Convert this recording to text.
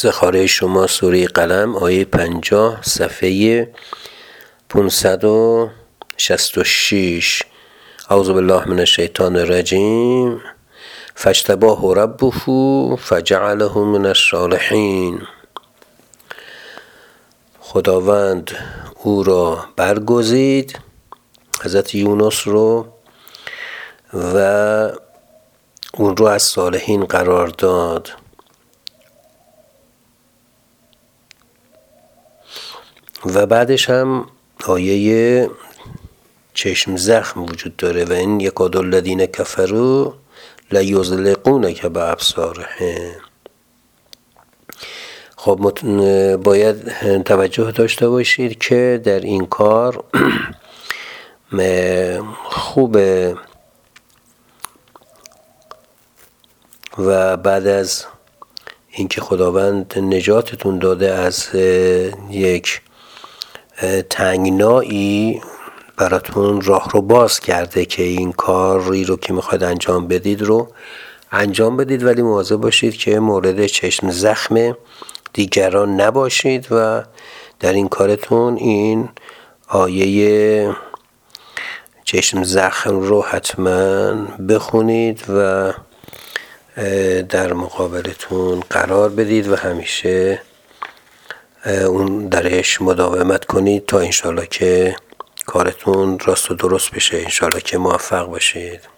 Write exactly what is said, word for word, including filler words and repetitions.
استخاره شما سوره قلم آیه پنجاه صفحه پانصد و شصت و شش. اعوذ بالله من الشیطان الرجیم. فاجتباه ربه فجعله من الصالحین. خداوند او را برگزید، حضرت یونس رو، و اون رو از صالحین قرار داد. و بعدش هم آیه چشم زخم وجود داره و این یکاد الذین کفروا لیزلقونک بابصارهم. خب باید توجه داشته باشید که در این کار خوبه و بعد از اینکه خداوند نجاتتون داده از یک تنگنایی، براتون راه رو باز کرده که این کاری رو که میخواید انجام بدید رو انجام بدید، ولی مواظب باشید که مورد چشم زخم دیگران نباشید و در این کارتون این آیه چشم زخم رو حتما بخونید و در مقابلتون قرار بدید و همیشه اون درش مداومت کنید تا انشالله که کارتون راست و درست بشه، انشالله که موفق باشید.